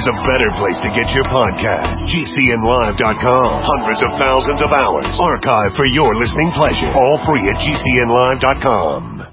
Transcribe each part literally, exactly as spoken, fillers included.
there's a better place to get your podcast. G C N live dot com. Hundreds of thousands of hours archived for your listening pleasure. All free at G C N live dot com.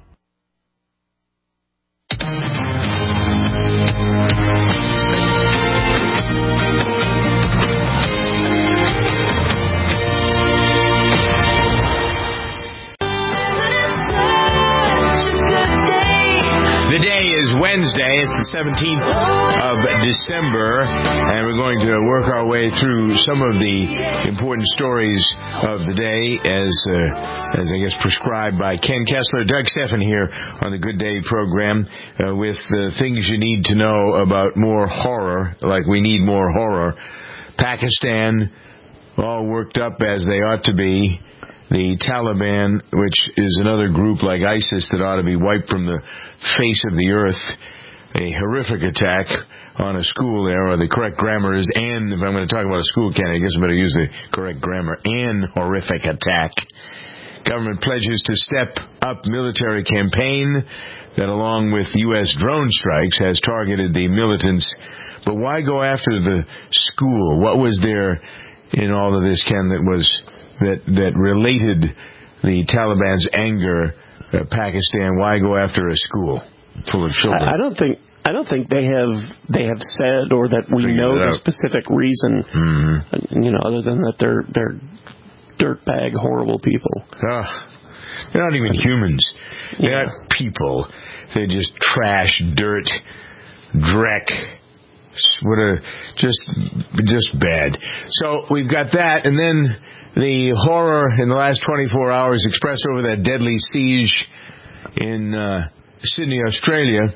The day is Wednesday. It's the seventeenth of December, and we're going to work our way through some of the important stories of the day as, uh, as I guess, prescribed by Ken Kessler. Doug Stephan here on the Good Day program uh, with the things you need to know about more horror, like we need more horror. Pakistan, all worked up as they ought to be. The Taliban, which is another group like ISIS that ought to be wiped from the face of the earth. A horrific attack on a school there, or the correct grammar is, and if I'm going to talk about a school, Ken, I guess I better use the correct grammar, an horrific attack. Government pledges to step up military campaign that, along with U S drone strikes, has targeted the militants. But why go after the school? What was there in all of this, Ken, that was... that that related the Taliban's anger at Pakistan? Why go after a school full of children? I, I don't think I don't think they have they have said or that we Figured know the specific reason. Mm-hmm. You know, other than that they're they're dirtbag horrible people. Oh, they're not even humans. They're yeah. not people. They're just trash, dirt, dreck. What a just just bad. So we've got that, and then the horror in the last twenty-four hours expressed over that deadly siege in uh, Sydney, Australia.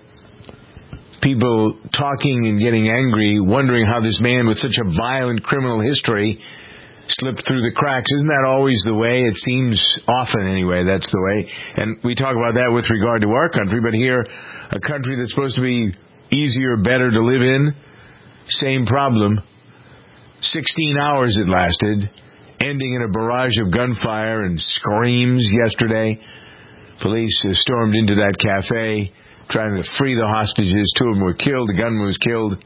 People talking and getting angry, wondering how this man with such a violent criminal history slipped through the cracks. Isn't that always the way? It seems often, anyway, that's the way. And we talk about that with regard to our country, but here, a country that's supposed to be easier, better to live in, same problem. sixteen hours it lasted, ending in a barrage of gunfire and screams yesterday. Police stormed into that cafe, trying to free the hostages. Two of them were killed. The gunman was killed.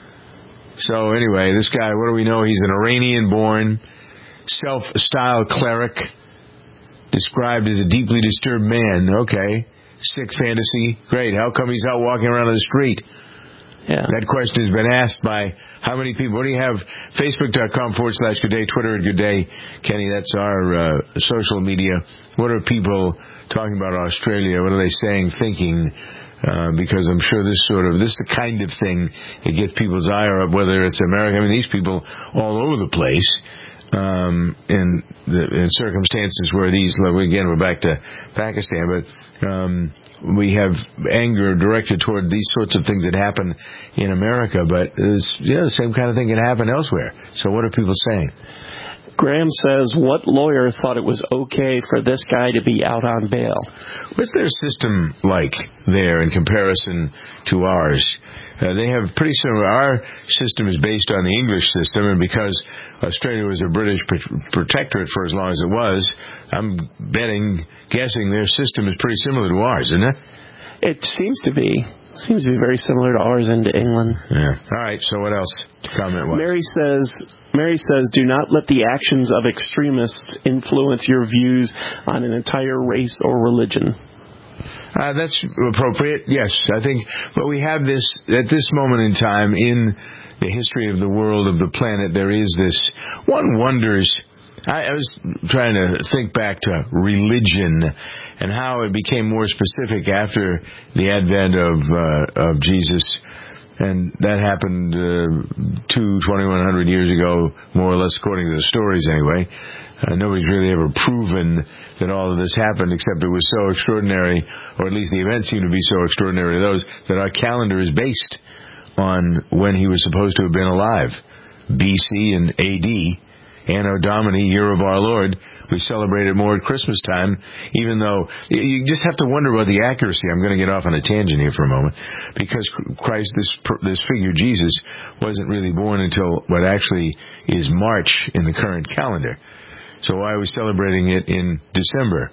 So anyway, this guy, what do we know? He's an Iranian-born, self-styled cleric, described as a deeply disturbed man. Okay. Sick fantasy. Great. How come he's out walking around the street? Yeah. That question has been asked by how many people? What do you have? Facebook.com forward slash Good Day, Twitter at Good Day. Kenny, that's our uh, social media. What are people talking about Australia? What are they saying, thinking? Uh, because I'm sure this sort of, this is the kind of thing that gets people's ire up, whether it's America. I mean, these people all over the place. Um, in, the, in circumstances where these, again, we're back to Pakistan, but um, we have anger directed toward these sorts of things that happen in America, but it's, yeah, the same kind of thing can happen elsewhere. So what are people saying? Graham says, what lawyer thought it was okay for this guy to be out on bail? What's their system like there in comparison to ours? Uh, they have pretty similar. Our system is based on the English system, and because Australia was a British protectorate for as long as it was, I'm betting, guessing their system is pretty similar to ours, isn't it? It seems to be. Seems to be very similar to ours and to England. Yeah. All right, so what else? Comment-wise. Mary says, Mary says, do not let the actions of extremists influence your views on an entire race or religion. Uh, that's appropriate, yes. I think, but we have this, at this moment in time, in the history of the world, of the planet, there is this, one wonders, I, I was trying to think back to religion and how it became more specific after the advent of, uh, of Jesus. And that happened uh, two, twenty-one hundred years ago, more or less, according to the stories anyway. Uh, nobody's really ever proven that all of this happened, except it was so extraordinary, or at least the events seem to be so extraordinary to those, that our calendar is based on when he was supposed to have been alive. B C and A D, Anno Domini, Year of Our Lord. We celebrate it more at Christmas time, even though you just have to wonder about the accuracy. I'm going to get off on a tangent here for a moment, because Christ, this this figure Jesus, wasn't really born until what actually is March in the current calendar. So why are we celebrating it in December?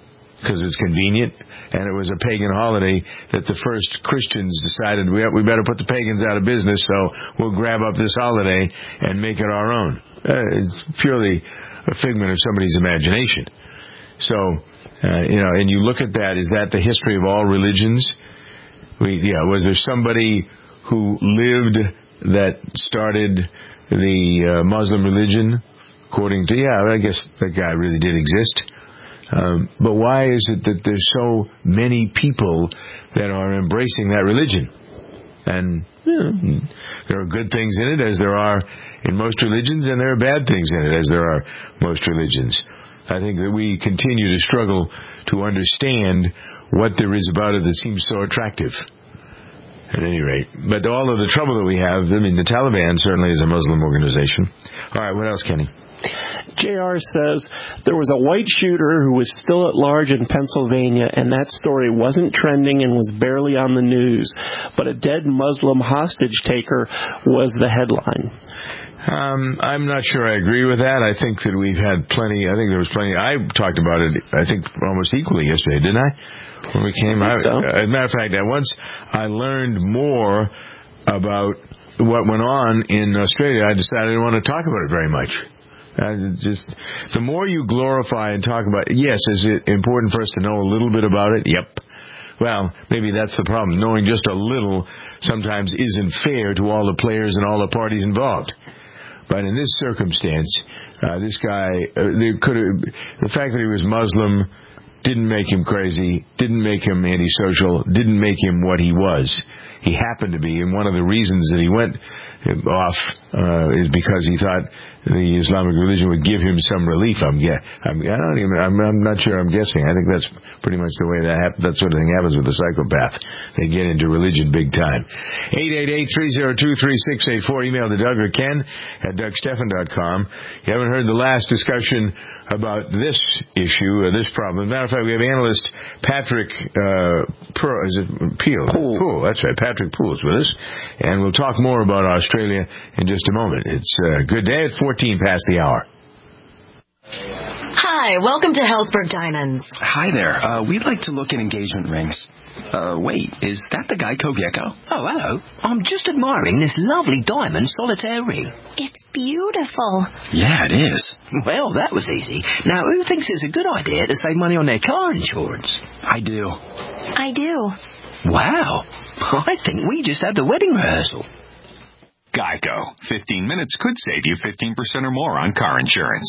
because it's convenient, and it was a pagan holiday that the first Christians decided we we better put the pagans out of business, so we'll grab up this holiday and make it our own. Uh, it's purely a figment of somebody's imagination. So, uh, you know, and you look at that, is that the history of all religions? We, yeah, was there somebody who lived that started the uh, Muslim religion? According to, yeah, I guess that guy really did exist. Um, but why is it that there's so many people that are embracing that religion? And yeah, there are good things in it, as there are in most religions, and there are bad things in it, as there are most religions. I think that we continue to struggle to understand what there is about it that seems so attractive, at any rate. But all of the trouble that we have, I mean, the Taliban certainly is a Muslim organization. All right, what else, Kenny? J R says, there was a white shooter who was still at large in Pennsylvania, and that story wasn't trending and was barely on the news. But a dead Muslim hostage taker was the headline. Um, I'm not sure I agree with that. I think that we've had plenty, I think there was plenty, I talked about it, I think, almost equally yesterday, didn't I? When we came out. So. As a matter of fact, once I learned more about what went on in Australia, I decided I didn't want to talk about it very much. Uh, just the more you glorify and talk about it, yes, is it important for us to know a little bit about it? Yep. Well, maybe that's the problem. Knowing just a little sometimes isn't fair to all the players and all the parties involved. But in this circumstance, uh, this guy, uh, there could have, the fact that he was Muslim didn't make him crazy, didn't make him antisocial, didn't make him what he was. He happened to be, and one of the reasons that he went off uh, is because he thought the Islamic religion would give him some relief. I'm, yeah, I'm, I don't even, I'm, I'm not sure I'm guessing. I think that's pretty much the way that happens. That sort of thing happens with a psychopath. They get into religion big time. eight eight eight, three oh two, three six eight four. Email to Doug or Ken at Doug Stephan dot com. You haven't heard the last discussion about this issue, or this problem. As a matter of fact, we have analyst Patrick uh, Pearl, is it Peel? Poole. Poole, that's right. Patrick Poole is with us. And we'll talk more about Australia in just a moment. It's a good day at fourteen past the hour. Hi, welcome to Helzberg Diamonds. Hi there. Uh, we'd like to look at engagement rings. Uh, wait, is that the Geico Gecko? Oh, hello. I'm just admiring this lovely diamond solitaire ring. It's beautiful. Yeah, it is. Well, that was easy. Now, who thinks it's a good idea to save money on their car insurance? I do. I do. Wow. I think we just had the wedding rehearsal. Geico. fifteen minutes could save you fifteen percent or more on car insurance.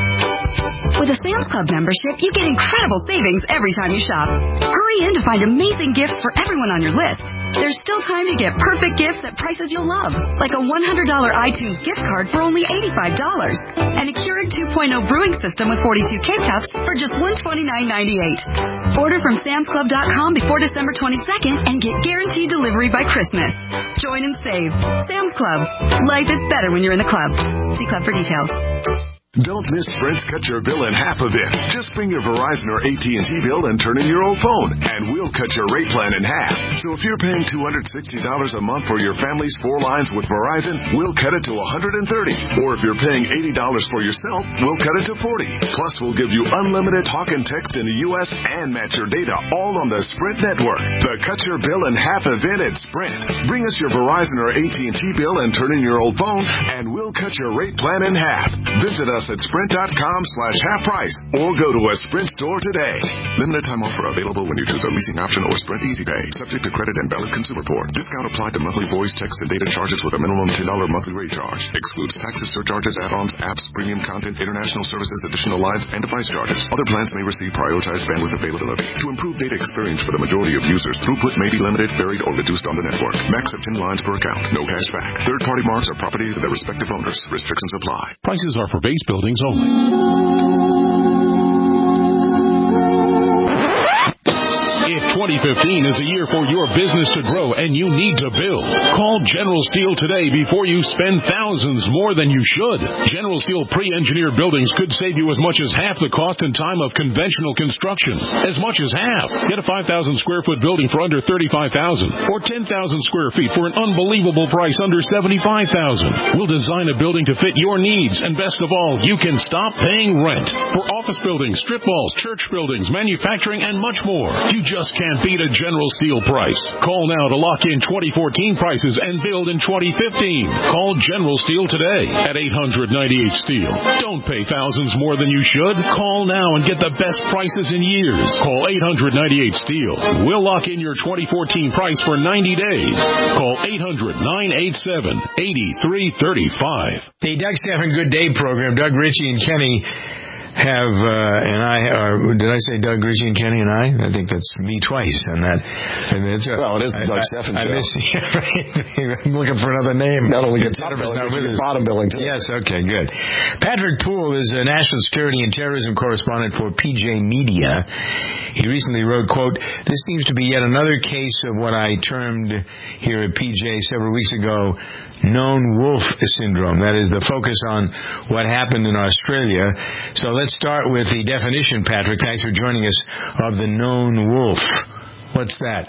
With a Sam's Club membership, you get incredible savings every time you shop. Hurry in to find amazing gifts for everyone on your list. There's still time to get perfect gifts at prices you'll love, like a one hundred dollars iTunes gift card for only eighty-five dollars, and a Keurig two point oh brewing system with forty-two K-Cups for just one hundred twenty-nine ninety-eight. Order from Sam's Club dot com before December twenty-second and get guaranteed delivery by Christmas. Join and save. Sam's Club. Life is better when you're in the club. See Club for details. Don't miss Sprint's Cut Your Bill in Half event. Just bring your Verizon or A T and T bill and turn in your old phone, and we'll cut your rate plan in half. So if you're paying two hundred sixty dollars a month for your family's four lines with Verizon, we'll cut it to one hundred thirty dollars. Or if you're paying eighty dollars for yourself, we'll cut it to forty dollars. Plus, we'll give you unlimited talk and text in the U S and match your data all on the Sprint network. The Cut Your Bill in Half event at Sprint. Bring us your Verizon or A T and T bill and turn in your old phone, and we'll cut your rate plan in half. Visit us at Sprint dot com slash half price or go to a Sprint store today. Limited time offer available when you choose a leasing option or Sprint Easy Pay. Subject to credit and valid consumer report. Discount applied to monthly voice, text, and data charges with a minimum ten dollars monthly rate charge. Excludes taxes, surcharges, add-ons, apps, premium content, international services, additional lines, and device charges. Other plans may receive prioritized bandwidth availability. To improve data experience for the majority of users, throughput may be limited, varied, or reduced on the network. Max of ten lines per account. No cash back. Third-party marks are property of their respective owners. Restrictions apply. Prices are for base buildings only. If twenty fifteen is a year for your business to grow, and you need to build. Call General Steel today before you spend thousands more than you should. General Steel pre-engineered buildings could save you as much as half the cost and time of conventional construction. As much as half. Get a five thousand square foot building for under thirty-five thousand dollars or ten thousand square feet for an unbelievable price under seventy-five thousand dollars. We'll design a building to fit your needs, and best of all, you can stop paying rent. For office buildings, strip malls, church buildings, manufacturing, and much more. You just can't beat a General Steel price. Call now to lock in twenty fourteen prices and build in twenty fifteen. Call General Steel today at eight hundred ninety-eight Steel. Don't pay thousands more than you should. Call now and get the best prices in years. Call eight hundred ninety-eight Steel. We'll lock in your twenty fourteen price for ninety days. Call eight hundred nine eight seven eight three three five. The Doug Stephan Good Day program, Doug Ritchie and Kenny have, uh, and I, uh, did I say Doug Ritchie and Kenny and I? I think that's me twice on that. And it's, uh, well, it is the Doug I, Stephan I, show. I miss, yeah, right. I'm looking for another name. Not only get top billing, but get bottom billing too. Yes, okay, good. Patrick Poole is a national security and terrorism correspondent for P J Media. He recently wrote, quote, "This seems to be yet another case of what I termed here at P J several weeks ago, lone wolf syndrome." That is the focus on what happened in Australia. So let's start with the definition, Patrick. Thanks for joining us, of the lone wolf. What's that?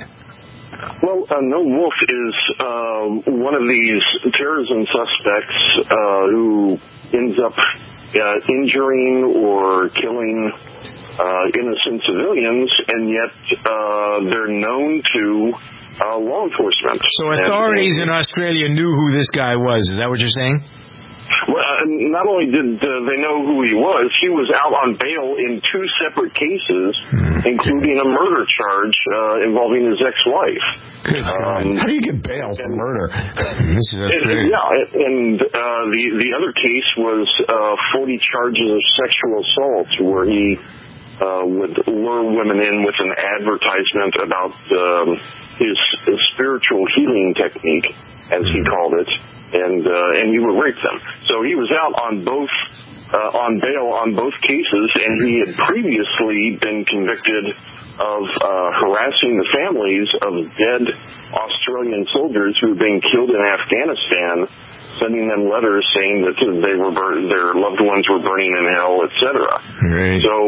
Well, a lone wolf is uh, one of these terrorism suspects uh, who ends up uh, injuring or killing uh, innocent civilians, and yet uh, they're known to uh, law enforcement. So authorities and, and, in Australia knew who this guy was. Is that what you're saying? Well, uh, not only did uh, they know who he was, he was out on bail in two separate cases, mm-hmm. including a murder charge uh, involving his ex-wife. Good um, How do you get bail for murder? This is and, yeah, and uh, the the other case was uh, forty charges of sexual assault, where he uh, would lure women in with an advertisement about um, his, his spiritual healing technique, as he called it. And uh, and he would rape them. So he was out on both uh, on bail on both cases, and he had previously been convicted of uh, harassing the families of dead Australian soldiers who had been killed in Afghanistan, sending them letters saying that they were bur- their loved ones were burning in hell, et cetera. Right. So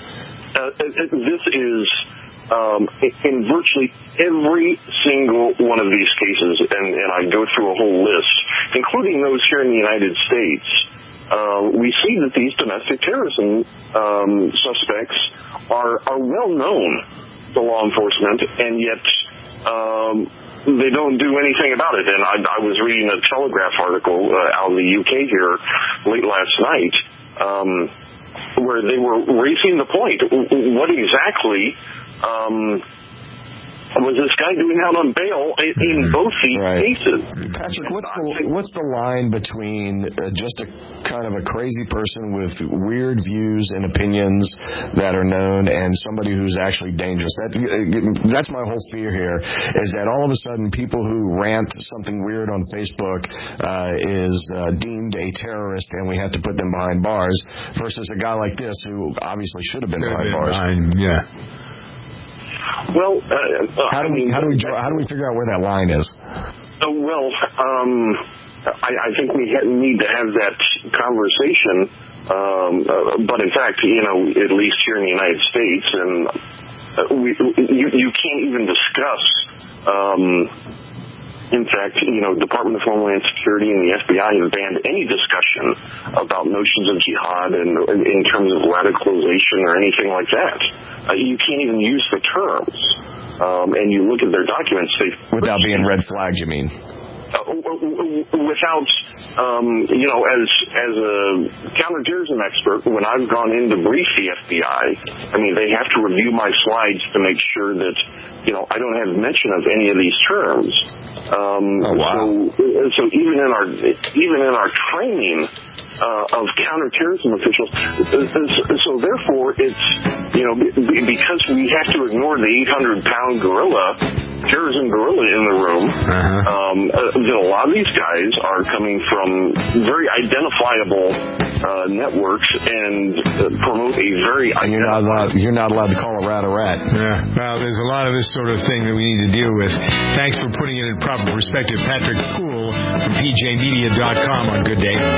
uh, this is. Um, in virtually every single one of these cases, and, and I go through a whole list, including those here in the United States, uh, we see that these domestic terrorism um, suspects are, are well known to law enforcement, and yet um, they don't do anything about it. And I, I was reading a Telegraph article uh, out of the U K here late last night, um, where they were raising the point, what exactly Um, was this guy doing out on bail in, in both these right. cases? Patrick, what's the what's the line between uh, just a kind of a crazy person with weird views and opinions that are known and somebody who's actually dangerous? That, that's my whole fear here, is that all of a sudden people who rant something weird on Facebook uh, is uh, deemed a terrorist and we have to put them behind bars, versus a guy like this who obviously should have been Could behind been bars. Behind, yeah. Well, uh, how do we how do we draw, how do we figure out where that line is? Uh, well, um, I, I think we ha- need to have that conversation. Um, uh, but in fact, you know, at least here in the United States, and uh, we, you, you can't even discuss. Um, In fact, you know, Department of Homeland Security and the F B I have banned any discussion about notions of jihad and in terms of radicalization or anything like that. Uh, you can't even use the terms. Um, and you look at their documents, they without being red flagged, you mean? Uh, without, um, you know, as as a counterterrorism expert, when I've gone in to brief the F B I, I mean, they have to review my slides to make sure that, you know, I don't have mention of any of these terms. Um, oh, wow. So, so even in our even in our training uh, of counterterrorism officials, so therefore it's, you know, because we have to ignore the eight hundred pound gorilla, terrorism gorilla in the room, uh-huh. um, uh, that a lot of these guys are coming from very identifiable uh, networks and uh, promote a very... And you're not allowed, you're not allowed to call a rat a rat. Yeah, well, there's a lot of this sort of thing that we need to deal with. Thanks for putting it in proper perspective. Patrick Poole from P J Media dot com on Good Day.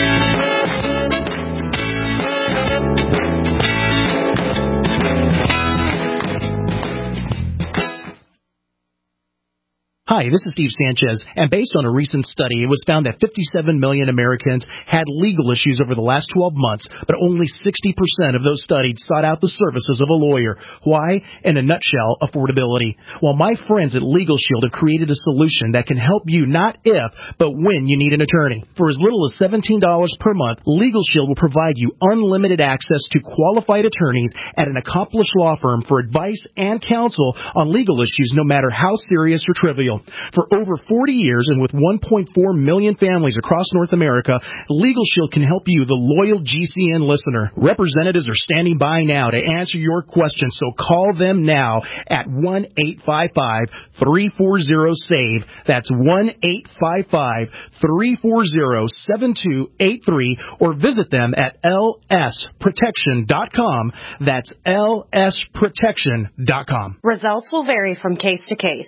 Hi, this is Steve Sanchez, and based on a recent study, it was found that fifty-seven million Americans had legal issues over the last twelve months, but only sixty percent of those studied sought out the services of a lawyer. Why? In a nutshell, affordability. Well, my friends at Legal Shield have created a solution that can help you not if, but when you need an attorney. For as little as seventeen dollars per month, Legal Shield will provide you unlimited access to qualified attorneys at an accomplished law firm for advice and counsel on legal issues, no matter how serious or trivial. For over forty years and with one point four million families across North America, Legal Shield can help you, the loyal G C N listener. Representatives are standing by now to answer your questions, so call them now at one eight five five, three four zero, S A V E. That's one eight five five, three four zero, seven two eight three, or visit them at L S protection dot com. That's L S protection dot com. Results will vary from case to case.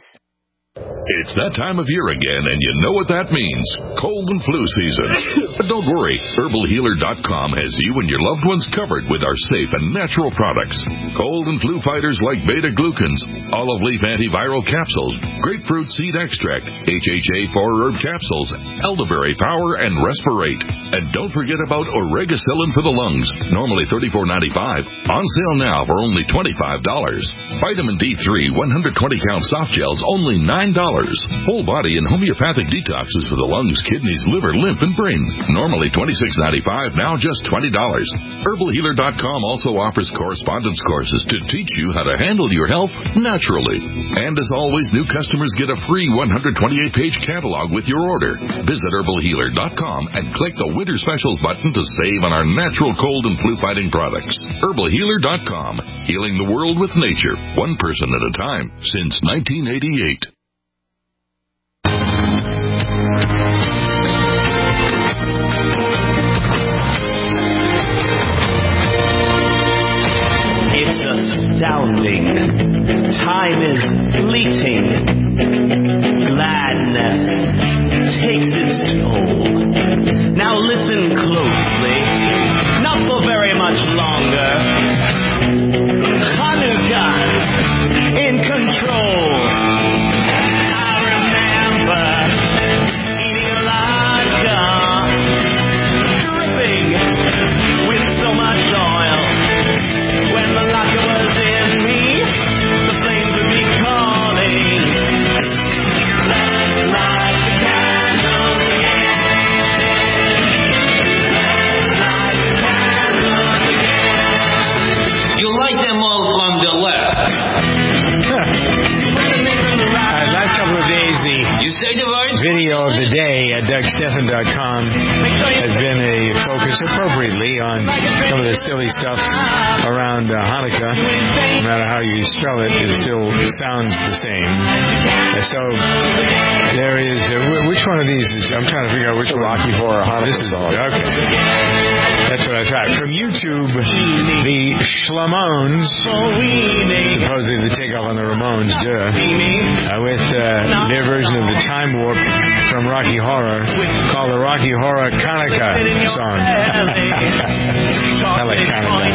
It's that time of year again, and you know what that means. Cold and flu season. But don't worry. Herbal Healer dot com has you and your loved ones covered with our safe and natural products. Cold and flu fighters like beta-glucans, olive leaf antiviral capsules, grapefruit seed extract, H H A four herb capsules, elderberry power, and Respirate. And don't forget about Oregacillin for the lungs, normally thirty-four ninety-five, on sale now for only twenty-five dollars. Vitamin D three one hundred twenty count soft gels, only nine dollars. Whole body and homeopathic detoxes for the lungs, kidneys, liver, lymph, and brain. Normally twenty-six ninety-five, now just twenty dollars. Herbal Healer dot com also offers correspondence courses to teach you how to handle your health naturally. And as always, new customers get a free one hundred twenty-eight page catalog with your order. Visit Herbal Healer dot com and click the Winter Specials button to save on our natural cold and flu fighting products. Herbal Healer dot com, healing the world with nature, one person at a time, since nineteen eighty-eight. Astounding. Time is fleeting. Gladness takes its toll. Now listen closely. Not for very much longer. Hanukkah in control. I remember eating a ladka, dripping with so much oil. When Malacca was in me, the flames would be calling. Let's light the candles again. Let's light the candles again. You light them all from the left. uh, last couple of days, the you say the words? Video of the day at Doug Stephan dot com has been a focus appropriately on some of the silly stuff around uh, Hanukkah. No matter how you spell it, it still sounds the same. And so there is uh, which one of these is? I'm trying to figure out which one. Rocky Horror Hanukkah this is song. Okay. That's what I thought. From YouTube, the Schlamones, supposedly the takeoff on the Ramones, duh, uh, with uh, their version of the Time Warp from Rocky Horror, called the Rocky Horror Hanukkah song. I like Hanukkah.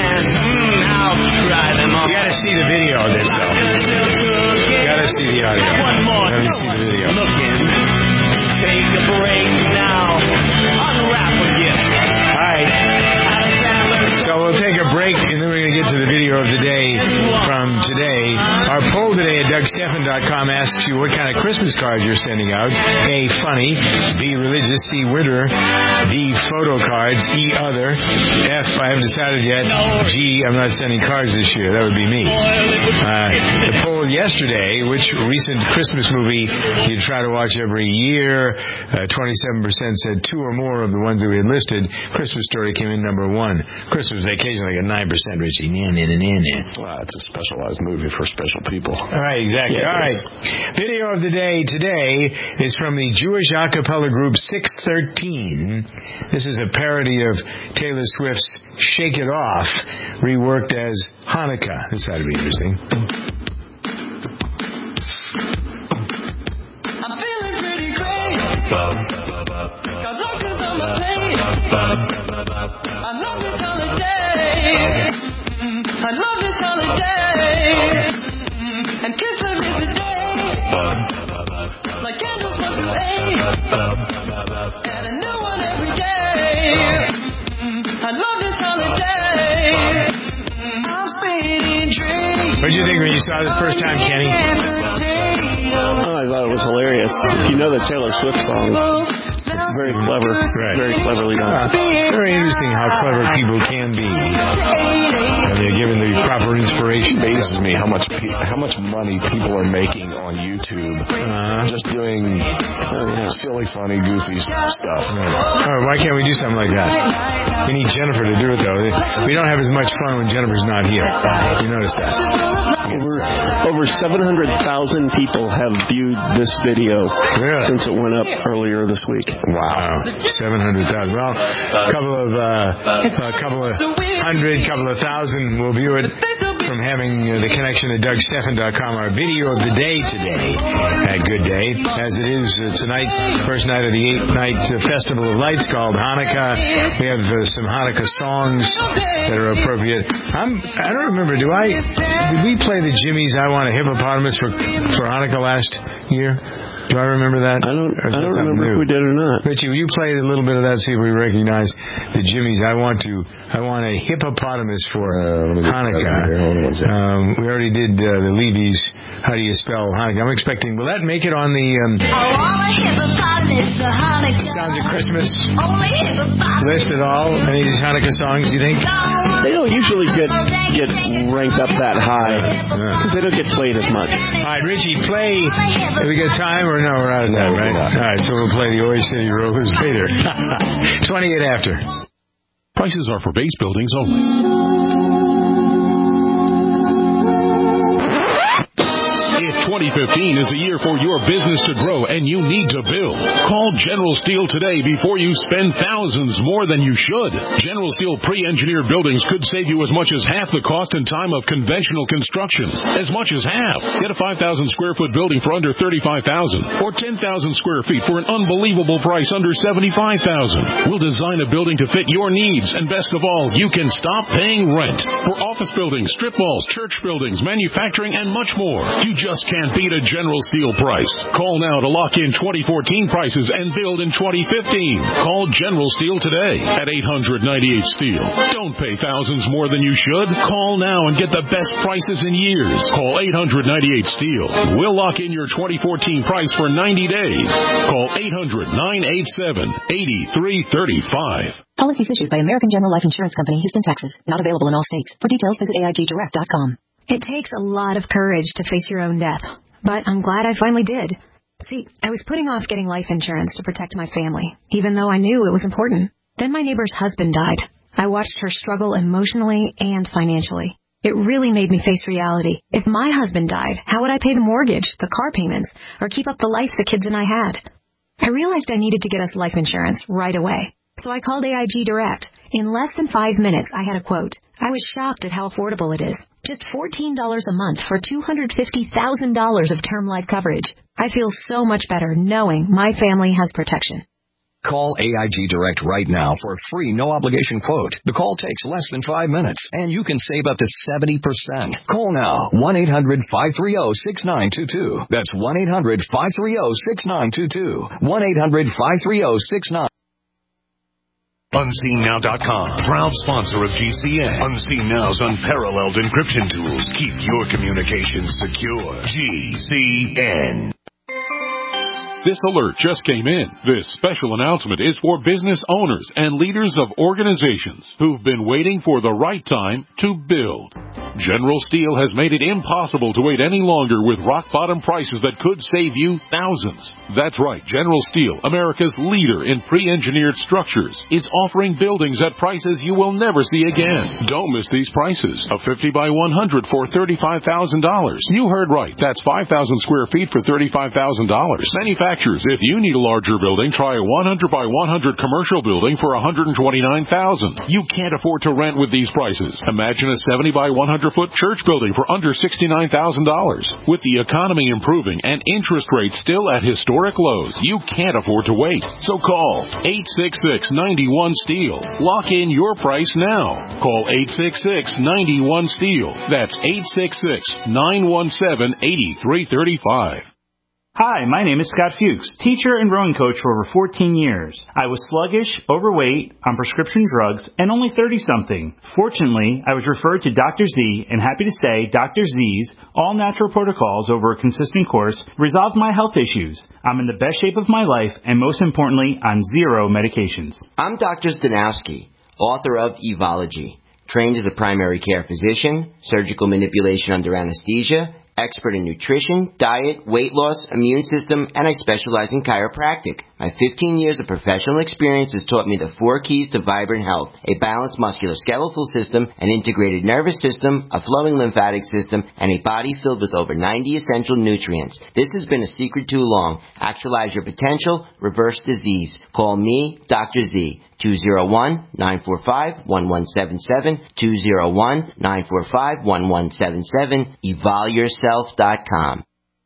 You gotta see the video of this, though. You gotta see the audio. Let me see the video. Take a break now. Unwrap a gift. All right. So we'll take a break, and then we're going to get to the video of the day from today. Our poll today at Doug Stephan dot com asks you what kind of Christmas cards you're sending out. A, funny. B, religious. C, winter. D, photo cards. E, other. F, I haven't decided yet. G, I'm not sending cards this year. That would be me. Uh, the poll yesterday, which recent Christmas movie you'd try to watch every year, uh, twenty-seven percent said two or more of the ones that we had listed. Christmas Story came in number one. Christmas Vacation, like a nine percent, Richie. Nah, nah, nah, nah. Well, it's a specialized movie for special people. All right, exactly. Yeah, All right. Video of the day today is from the Jewish a cappella group six thirteen. This is a parody of Taylor Swift's Shake It Off, reworked as Hanukkah. This ought to be interesting. I'm feeling pretty great. Got rockers on my plate. I love this holiday. I love this holiday. And kiss every day. Like candles melt away. And a new one every day. I love this holiday. I'm speeding dreams. What did you think when you saw this first time, Kenny? Oh, I thought it was hilarious. If you know the Taylor Swift song, it's very clever. Right. Very cleverly done. Uh, very interesting how clever people can be. And they're given the proper inspiration. It amazes me how much pe- how much money people are making on YouTube uh, just doing uh, silly, funny, goofy stuff. Right. Oh, why can't we do something like that? We need Jennifer to do it, though. We don't have as much fun when Jennifer's not here. You notice that? Over, over seven hundred thousand people have viewed this video really? since it went up earlier this week. Wow, seven hundred thousand. Well, a couple of uh, a couple of hundred, couple of thousand will view it from having uh, the connection to Doug Stephan dot com. Our video of the day today at Good Day, as it is uh, tonight, first night of the eighth night uh, Festival of Lights called Hanukkah. We have uh, some Hanukkah songs that are appropriate. I'm, I don't remember. Do I? Did we play the Jimmy's "I Want a Hippopotamus" for for Hanukkah last year? Do I remember that? I don't. I don't remember new? if we did or not. Richie, will you play a little bit of that? See if we recognize the Jimmy's. I want to. I want a hippopotamus for uh, Hanukkah. Um, we already did uh, the Levy's. How do you spell Hanukkah? I'm expecting. Will that make it on the? Um, I want a hippopotamus for Hanukkah. Sounds of Christmas. Only hippopotamus. List at all? Any of these Hanukkah songs? You think? They don't usually get get ranked up that high because yeah. they don't get played as much. All right, Richie, play. Have we got time or? No, we're out of that, right? All right, so we'll play the Oi City Rollers later. twenty-eight after. Prices are for base buildings only. If twenty fifteen is a year for your business to grow and you need to build, call General Steel today before you spend thousands more than you should. General Steel pre-engineered buildings could save you as much as half the cost and time of conventional construction. As much as half. Get a five thousand square foot building for under thirty-five thousand dollars or ten thousand square feet for an unbelievable price under seventy-five thousand dollars. We'll design a building to fit your needs, and best of all, you can stop paying rent. For office buildings, strip malls, church buildings, manufacturing, and much more. You just Just can't beat a General Steel price. Call now to lock in twenty fourteen prices and build in twenty fifteen. Call General Steel today at eight hundred ninety-eight Steel. Don't pay thousands more than you should. Call now and get the best prices in years. Call eight hundred ninety-eight Steel. We'll lock in your twenty fourteen price for ninety days. Call eight hundred nine eight seven eight three three five. Policies issued by American General Life Insurance Company, Houston, Texas. Not available in all states. For details, visit A I G direct dot com. It takes a lot of courage to face your own death, but I'm glad I finally did. See, I was putting off getting life insurance to protect my family, even though I knew it was important. Then my neighbor's husband died. I watched her struggle emotionally and financially. It really made me face reality. If my husband died, how would I pay the mortgage, the car payments, or keep up the life the kids and I had? I realized I needed to get us life insurance right away. So I called A I G Direct. In less than five minutes, I had a quote. I was shocked at how affordable it is. Just fourteen dollars a month for two hundred fifty thousand dollars of term life coverage. I feel so much better knowing my family has protection. Call A I G Direct right now for a free, no-obligation quote. The call takes less than five minutes, and you can save up to seventy percent. Call now, one eight hundred five three zero six nine two two. That's one eight hundred five three zero six nine two two. one eight hundred five three zero six nine two two. Unseen Now dot com, proud sponsor of G C N. Unseen Now's unparalleled encryption tools keep your communications secure. G C N. This alert just came in. This special announcement is for business owners and leaders of organizations who've been waiting for the right time to build. General Steel has made it impossible to wait any longer with rock-bottom prices that could save you thousands. That's right. General Steel, America's leader in pre-engineered structures, is offering buildings at prices you will never see again. Don't miss these prices. A fifty by one hundred for thirty-five thousand dollars. You heard right. That's five thousand square feet for thirty-five thousand dollars. Manufacturers, if you need a larger building, try a one hundred by one hundred commercial building for one hundred twenty-nine thousand dollars. You can't afford to rent with these prices. Imagine a seventy by one hundred foot church building for under sixty-nine thousand dollars. With the economy improving and interest rates still at historic lows, you can't afford to wait. So call eight six six, nine one, STEEL. Lock in your price now. Call eight six six, nine one, STEEL. That's eight six six, nine one seven, eight three three five. Hi, my name is Scott Fuchs, teacher and rowing coach for over fourteen years. I was sluggish, overweight, on prescription drugs, and only thirty-something. Fortunately, I was referred to Doctor Z, and happy to say Doctor Z's all-natural protocols over a consistent course resolved my health issues. I'm in the best shape of my life, and most importantly, on zero medications. I'm Doctor Stanowski, author of Evology, trained as a primary care physician, surgical manipulation under anesthesia, expert in nutrition, diet, weight loss, immune system, and I specialize in chiropractic. My fifteen years of professional experience has taught me the four keys to vibrant health: a balanced musculoskeletal system, an integrated nervous system, a flowing lymphatic system, and a body filled with over ninety essential nutrients. This has been a secret too long. Actualize your potential, reverse disease. Call me, Doctor Z. two oh one, nine four five, one one seven seven, two oh one, nine four five, one one seven seven, evol yourself dot com.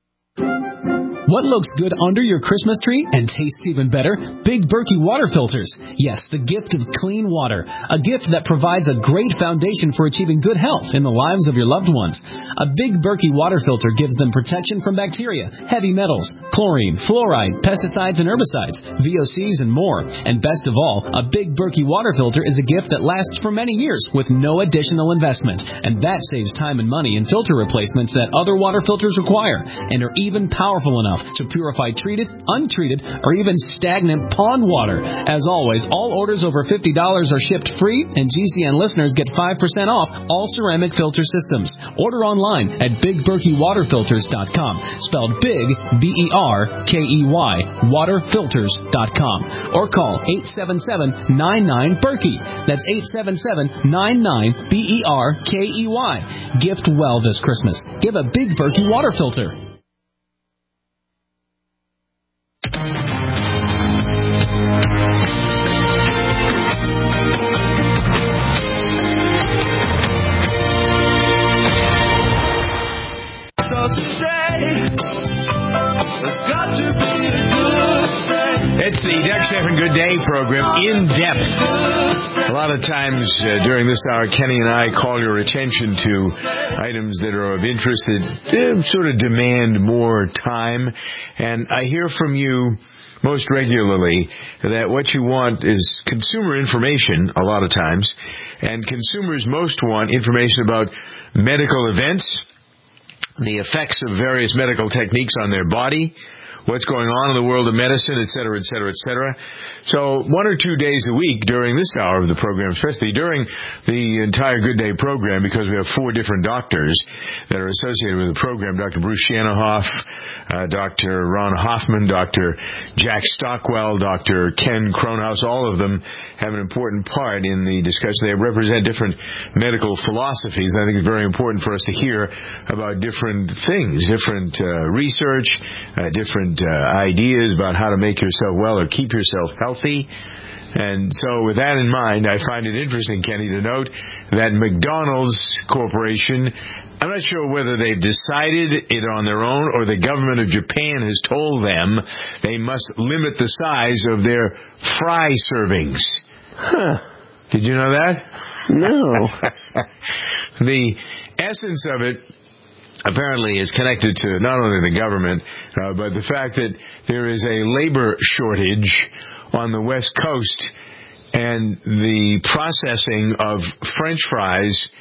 What looks good under your Christmas tree and tastes even better? Big Berkey water filters. Yes, the gift of clean water. A gift that provides a great foundation for achieving good health in the lives of your loved ones. A Big Berkey water filter gives them protection from bacteria, heavy metals, chlorine, fluoride, pesticides and herbicides, V O Cs and more. And best of all, a Big Berkey water filter is a gift that lasts for many years with no additional investment. And that saves time and money in filter replacements that other water filters require and are even powerful enough to purify treated, untreated, or even stagnant pond water. As always, all orders over fifty dollars are shipped free, and G C N listeners get five percent off all ceramic filter systems. Order online at big berkey water filters dot com, spelled big, B E R K E Y, water filters dot com, or call eight seven seven, nine nine, Berkey. That's eight seven seven, nine nine, B E R K E Y. Gift well this Christmas. Give a Big Berkey water filter. It's the Doug Stephan Good Day program, in depth. A lot of times uh, during this hour, Kenny and I call your attention to items that are of interest that uh, sort of demand more time. And I hear from you most regularly that what you want is consumer information a lot of times. And consumers most want information about medical events, the effects of various medical techniques on their body, what's going on in the world of medicine, et cetera, et cetera, et cetera. So one or two days a week during this hour of the program, especially during the entire Good Day program, because we have four different doctors that are associated with the program, Doctor Bruce Shanahoff, uh, Doctor Ron Hoffman, Doctor Jack Stockwell, Doctor Ken Kronhaus, all of them have an important part in the discussion. They represent different medical philosophies. I think it's very important for us to hear about different things, different uh, research, uh, different Uh, ideas about how to make yourself well or keep yourself healthy. And so with that in mind, I find it interesting, Kenny, to note that McDonald's Corporation, I'm not sure whether they've decided it on their own or the government of Japan has told them they must limit the size of their fry servings. Huh. Did you know that? No. The essence of it apparently is connected to not only the government, uh, but the fact that there is a labor shortage on the West Coast, and the processing of French fries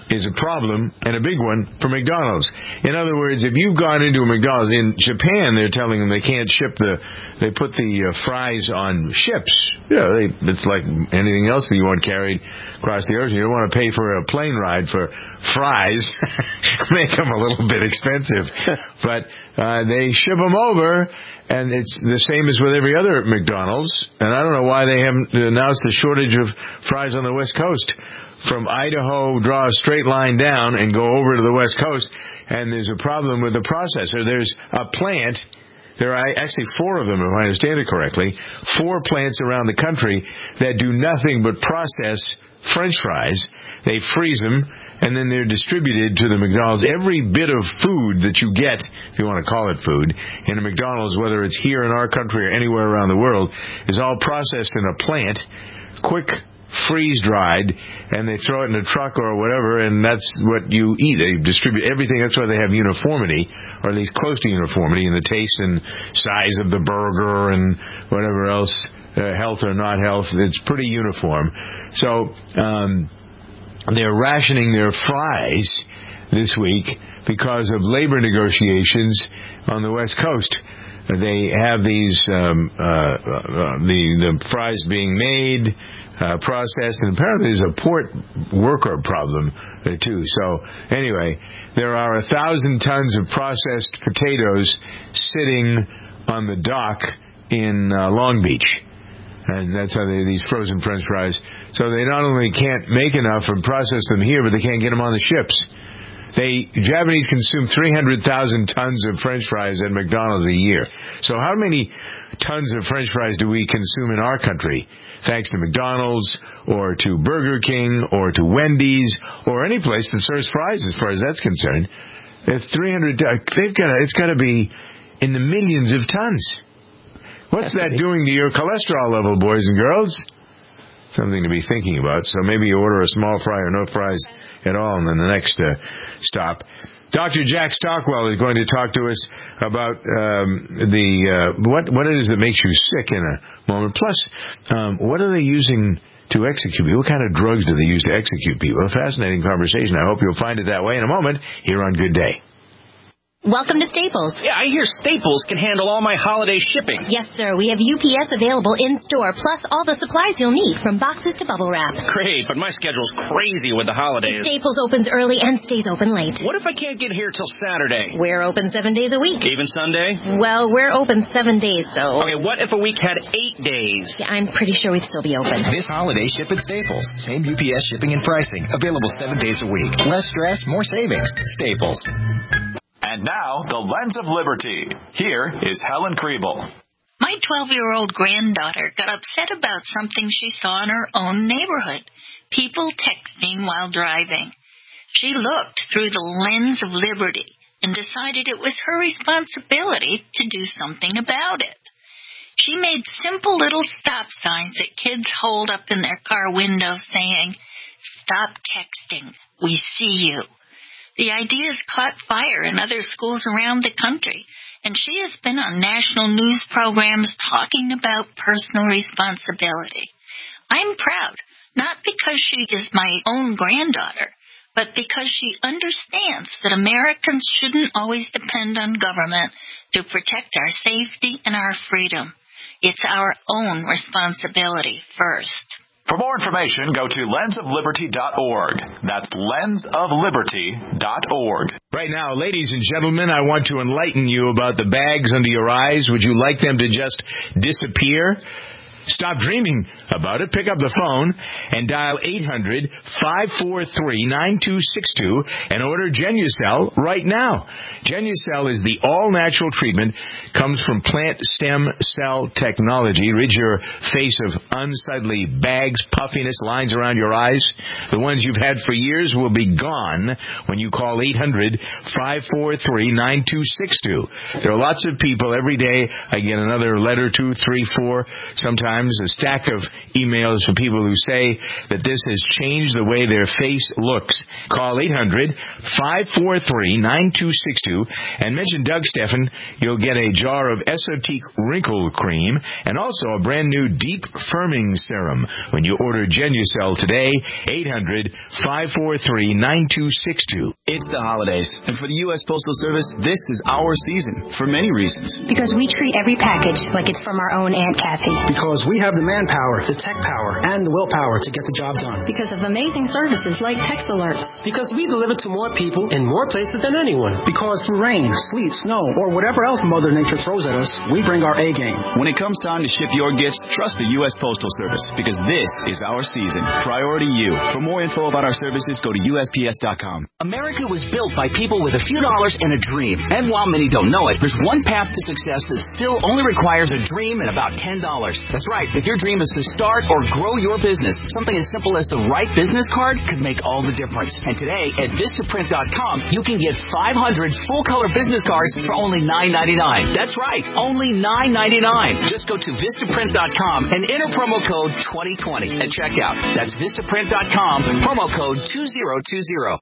is a problem, and a big one, for McDonald's. In other words, if you've gone into a McDonald's, in Japan, they're telling them they can't ship the, they put the uh, fries on ships. Yeah, they, it's like anything else that you want carried across the ocean. You don't want to pay for a plane ride for fries. Make them a little bit expensive. But uh, they ship them over, and it's the same as with every other McDonald's. And I don't know why they haven't announced a shortage of fries on the West Coast. From Idaho, draw a straight line down and go over to the West Coast, and there's a problem with the processor. There's a plant, there are actually four of them, if I understand it correctly, four plants around the country that do nothing but process French fries. They freeze them, and then they're distributed to the McDonald's. Every bit of food that you get, if you want to call it food, in a McDonald's, whether it's here in our country or anywhere around the world, is all processed in a plant, quick freeze-dried, and they throw it in a truck or whatever, and that's what you eat. They distribute everything. That's why they have uniformity, or at least close to uniformity, in the taste and size of the burger and whatever else, uh, health or not health. It's pretty uniform. So um, they're rationing their fries this week because of labor negotiations on the West Coast. They have these um, uh, uh, the the fries being made, Uh, processed, and apparently there's a port worker problem there too. So anyway, there are a thousand tons of processed potatoes sitting on the dock in uh, Long Beach, and that's how they these frozen French fries. So they not only can't make enough and process them here, but they can't get them on the ships. They Japanese consume three hundred thousand tons of French fries at McDonald's a year. So how many tons of French fries do we consume in our country, thanks to McDonald's or to Burger King or to Wendy's or any place that serves fries, as far as that's concerned? It's three hundred. They've got. It's got to be in the millions of tons. What's that doing to your cholesterol level, boys and girls? Something to be thinking about. So maybe you order a small fry or no fries at all, and then the next uh, stop. Doctor Jack Stockwell is going to talk to us about um, the uh, what what it is that makes you sick in a moment. Plus, um, what are they using to execute people? What kind of drugs do they use to execute people? A fascinating conversation. I hope you'll find it that way in a moment here on Good Day. Welcome to Staples. Yeah, I hear Staples can handle all my holiday shipping. Yes, sir. We have U P S available in-store, plus all the supplies you'll need, from boxes to bubble wrap. Great, but my schedule's crazy with the holidays. Staples opens early and stays open late. What if I can't get here till Saturday? We're open seven days a week. Even Sunday? Well, we're open seven days, though. Okay, what if a week had eight days? Yeah, I'm pretty sure we'd still be open. This holiday, ship at Staples. Same U P S shipping and pricing. Available seven days a week. Less stress, more savings. Staples. And now, the Lens of Liberty. Here is Helen Kriebel. My twelve-year-old granddaughter got upset about something she saw in her own neighborhood. People texting while driving. She looked through the lens of liberty and decided it was her responsibility to do something about it. She made simple little stop signs that kids hold up in their car windows saying, "Stop texting. We see you." The idea has caught fire in other schools around the country, and she has been on national news programs talking about personal responsibility. I'm proud, not because she is my own granddaughter, but because she understands that Americans shouldn't always depend on government to protect our safety and our freedom. It's our own responsibility first. For more information, go to lens of liberty dot org. That's lens of liberty dot org. Right now, ladies and gentlemen, I want to enlighten you about the bags under your eyes. Would you like them to just disappear? Stop dreaming about it. Pick up the phone and dial eight hundred, five four three, nine two six two and order Genucel right now. Genucel is the all-natural treatment, comes from plant stem cell technology. Rid your face of unsightly bags, puffiness, lines around your eyes. The ones you've had for years will be gone when you call eight hundred, five four three, nine two six two. There are lots of people every day. I get another letter, two, three, four, sometimes a stack of emails from people who say that this has changed the way their face looks. Call eight hundred, five four three, nine two six two and mention Doug Steffen. You'll get a jar of Esotique Wrinkle Cream and also a brand new Deep Firming Serum when you order Genucel today. eight hundred, five four three, nine two six two. It's the holidays, and for the U S Postal Service, this is our season for many reasons. Because we treat every package like it's from our own Aunt Kathy. Because we have the manpower, the tech power, and the willpower to get the job done. Because of amazing services like text alerts. Because we deliver to more people in more places than anyone. Because through rain, sleet, snow, or whatever else Mother Nature throws at us, we bring our A game. When it comes time to ship your gifts, trust the U S Postal Service, because this is our season. Priority you. For more info about our services, go to U S P S dot com. America was built by people with a few dollars and a dream. And while many don't know it, there's one path to success that still only requires a dream and about ten dollars. That's right. If your dream is to start or grow your business, something as simple as the right business card could make all the difference. And today at Vistaprint dot com, you can get five hundred full-color business cards for only nine ninety-nine. That's right, only nine ninety-nine. Just go to Vistaprint dot com and enter promo code twenty twenty at checkout. That's Vistaprint dot com, promo code two zero two zero.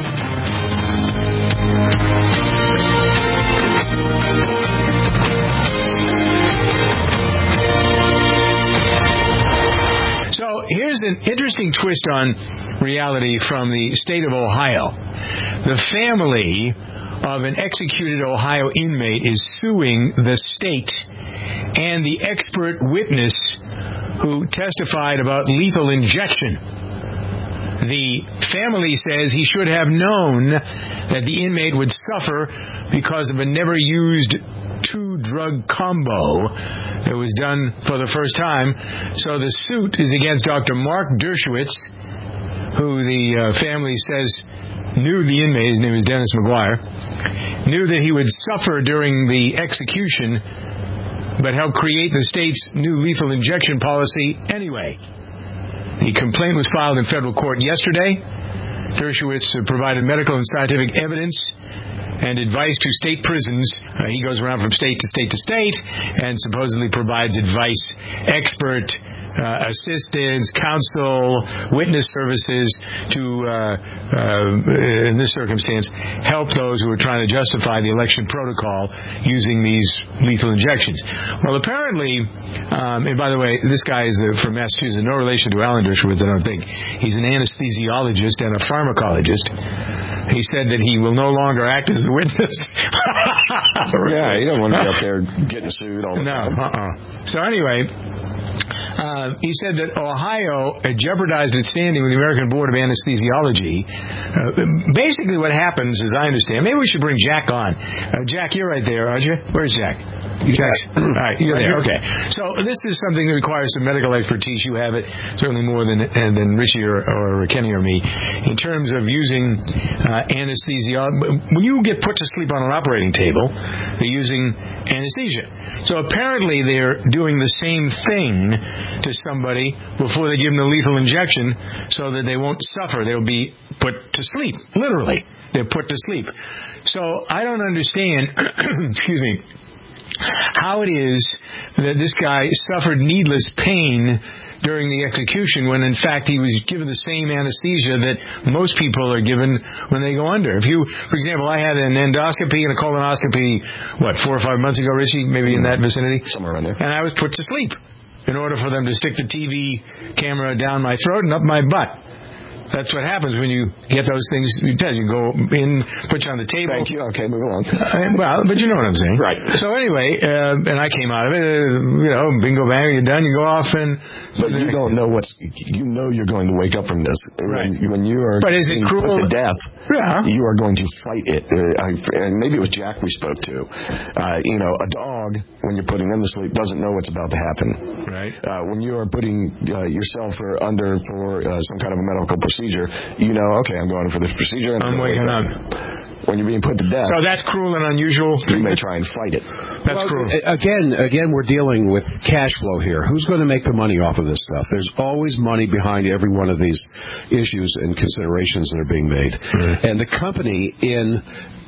So here's an interesting twist on reality from the state of Ohio. The family of an executed Ohio inmate is suing the state and the expert witness who testified about lethal injection. The family says he should have known that the inmate would suffer because of a never-used two-drug combo that was done for the first time. So the suit is against Doctor Mark Dershowitz, who the uh, family says knew the inmate, his name is Dennis McGuire, knew that he would suffer during the execution, but helped create the state's new lethal injection policy anyway. The complaint was filed in federal court yesterday. Dershowitz provided medical and scientific evidence and advice to state prisons. Uh, he goes around from state to state to state and supposedly provides advice, expert uh, assistance, counsel, witness services to, uh, uh, in this circumstance, help those who are trying to justify the election protocol using these lethal injections. Well, apparently, um, and by the way, this guy is uh, from Massachusetts, no relation to Alan Dershowitz, I don't think. He's an anesthesiologist and a pharmacologist. He said that he will no longer act as a witness. Yeah, you don't want to be up there getting sued all the no, time. No, uh-uh. So anyway, uh, he said that Ohio uh, jeopardized its standing with the American Board of Anesthesiology. Uh, basically what happens, as I understand, maybe we should bring Jack on. Uh, Jack, you're right there, aren't you? Where's Jack? Jack's, all right, you're there. Okay. So this is something that requires some medical expertise. You have it certainly more than uh, than Richie or, or Kenny or me in terms of using uh, anesthesia. When you get put to sleep on an operating table, they're using anesthesia. So apparently they're doing the same thing to somebody before they give them the lethal injection so that they won't suffer. They'll be put to sleep. Literally. They're put to sleep. So I don't understand, excuse me, how it is that this guy suffered needless pain during the execution when in fact he was given the same anesthesia that most people are given when they go under. If you, for example, I had an endoscopy and a colonoscopy, what, four or five months ago, Richie, maybe in that vicinity? Somewhere around there. And I was put to sleep in order for them to stick the T V camera down my throat and up my butt. That's what happens when you get those things. You tell you go in, put you on the table. Thank you. Okay, move along. Uh, well, but you know what I'm saying, right? So anyway, uh, and I came out of it. Uh, you know, bingo bang, you're done. You go off and. But you don't know what's. You know you're going to wake up from this. Right. When, when you are. But is it being cruel? Put to death. Yeah. You are going to fight it. Uh, I, and maybe it was Jack we spoke to. Uh, you know, a dog when you're putting them to sleep doesn't know what's about to happen. Right. Uh, when you are putting uh, yourself or under for uh, some kind of a medical procedure, you know, okay, I'm going for this procedure. And I'm waking up. When you're being put to death. So that's cruel and unusual. You may try and fight it. That's well, cruel. Again, again, we're dealing with cash flow here. Who's going to make the money off of this stuff? There's always money behind every one of these issues and considerations that are being made. Mm-hmm. And the company in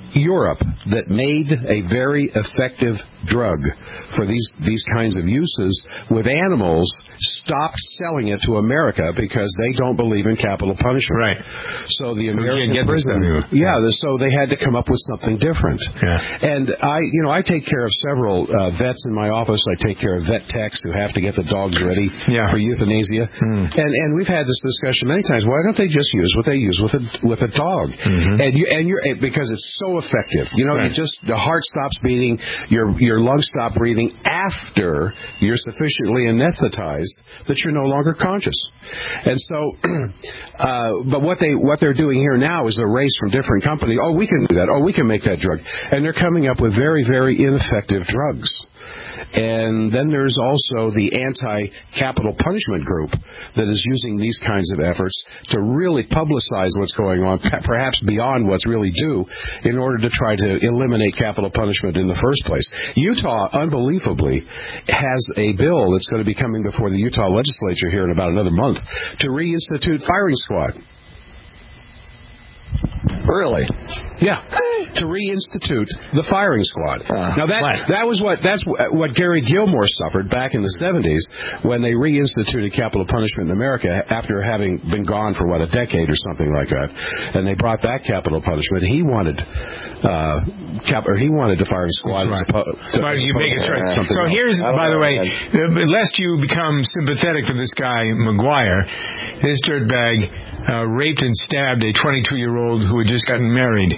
Europe that made a very effective drug for these these kinds of uses with animals stopped selling it to America because they don't believe in capital punishment. Right. So the So we American can't get this prison, stuff. yeah, the, so they had to come up with something different. Yeah. And I, you know, I take care of several uh, vets in my office. I take care of vet techs who have to get the dogs ready Yeah. for euthanasia. Mm. And and we've had this discussion many times. Why don't they just use what they use with a with a dog? Mm-hmm. And you and you're because it's so effective. You know, Right. you just the heart stops beating, your your lungs stop breathing after you're sufficiently anesthetized that you're no longer conscious. And so, uh, but what they what they're doing here now is a race from different companies. Oh, we can do that. Oh, we can make that drug. And they're coming up with very very ineffective drugs. And then there's also the anti-capital punishment group that is using these kinds of efforts to really publicize what's going on, perhaps beyond what's really due, in order to try to eliminate capital punishment in the first place. Utah, unbelievably, has a bill that's going to be coming before the Utah legislature here in about another month to reinstitute firing squad. Really? Yeah, to reinstitute the firing squad. Uh, now that what? that was what that's what Gary Gilmore suffered back in the seventies when they reinstituted capital punishment in America after having been gone for what a decade or something like that, and they brought back capital punishment. He wanted uh, cap or he wanted the firing squad. Right. As oppo- to, But as you make a opposed to choice. something So else. here's, by the know, way, uh, lest you become sympathetic to this guy, McGuire, this dirtbag uh, raped and stabbed a twenty-two-year-old who had just gotten married.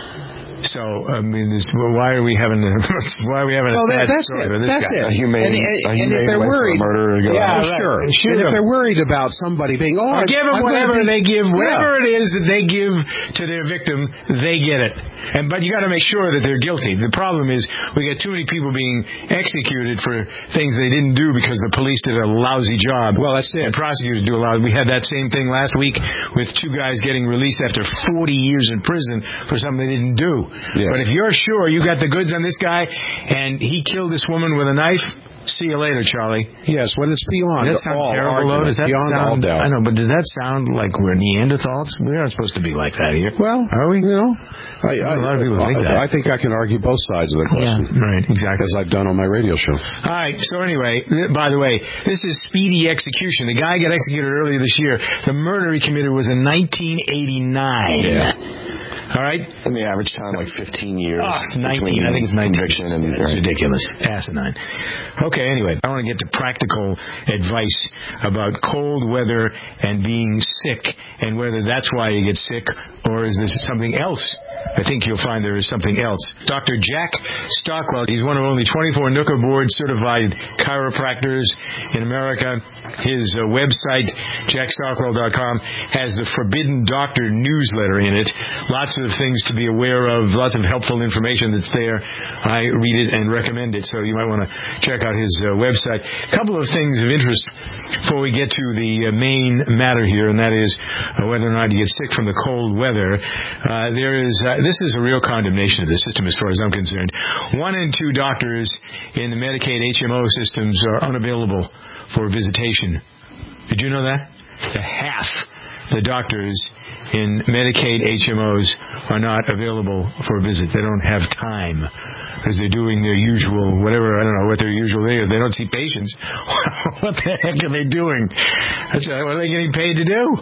So, I mean, this, well, why are we having a why are we having a Well, sad that, that's story it. with this That's guy? it. A humane, and, and, a and humane if they're way for a worried, murderer to go Yeah, out. oh, right. sure. Shoot And if him. they're worried about somebody being, oh, Or I'm, give them I'm whatever gonna be, they give, yeah. whatever it is that they give to their victim, they get it. And but you got to make sure that they're guilty. The problem is we get too many people being executed for things they didn't do because the police did a lousy job. Well, that's it. And prosecutors do a lot. We had that same thing last week with two guys getting released after forty years in prison for something they didn't do. Yes. But if you're sure you got the goods on this guy and he killed this woman with a knife, see you later, Charlie. Yes, when it's beyond Does that sound all terrible, though? argument, Does that beyond all sound, doubt. I know, but does that sound like we're Neanderthals? We aren't supposed to be like that here. Well, are we? You know, I, I, a lot of people think I, that. I think I can argue both sides of the question. Yeah, right, exactly. As I've done on my radio show. All right, so anyway, th- by the way, this is speedy execution. The guy got executed earlier this year. The murder he committed was in nineteen eighty-nine. Yeah. All right? And the average time, like fifteen years. Oh, it's nineteen. I think it's nineteen. Conviction and, It's right. ridiculous. Asinine. Okay, anyway, I want to get to practical advice about cold weather and being sick and whether that's why you get sick or is there something else. I think you'll find there is something else. Doctor Jack Stockwell, he's one of only twenty-four N U C C A board certified chiropractors in America. His uh, website, jack stockwell dot com, has the Forbidden Doctor newsletter in it. Lots of things to be aware of, lots of helpful information that's there. I read it and recommend it, so you might want to check out his uh, website. A couple of things of interest before we get to the uh, main matter here, and that is uh, whether or not you get sick from the cold weather. Uh, there is uh, this is a real condemnation of the system as far as I'm concerned. One in two doctors in the Medicaid H M O systems are unavailable for visitation. Did you know that? Half the doctors in Medicaid H M Os are not available for a visit. They don't have time because they're doing their usual, whatever, I don't know what their usual is. They don't see patients. What the heck are they doing? That's, uh, what are they getting paid to do?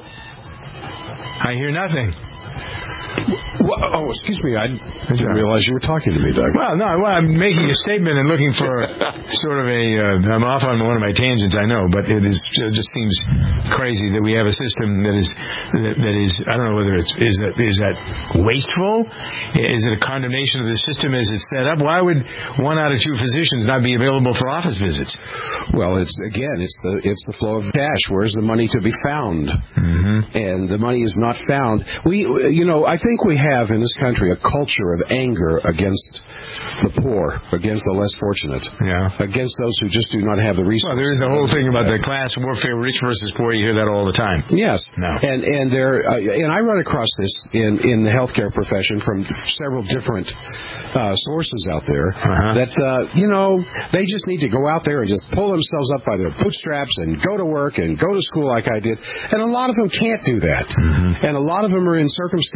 I hear nothing. Well, oh, excuse me. I didn't realize you were talking to me, Doug. Well, no, well, I'm making a statement and looking for sort of a. Uh, I'm off on one of my tangents, I know, but it is it just seems crazy that we have a system that is that, that is. I don't know whether it's is that is that wasteful? Is it a condemnation of the system as it's set up? Why would one out of two physicians not be available for office visits? Well, it's again, it's the it's the flow of cash. Where's the money to be found? Mm-hmm. And the money is not found. We, you know, I think we have in this country a culture of anger against the poor, against the less fortunate, yeah, against those who just do not have the resources. Well, there is a whole thing about the class warfare, rich versus poor. You hear that all the time. Yes, no, and and there, uh, and I run across this in in the healthcare profession from several different uh, sources out there uh-huh. that uh, you know they just need to go out there and just pull themselves up by their bootstraps and go to work and go to school like I did, and a lot of them can't do that, mm-hmm. and a lot of them are in circumstances and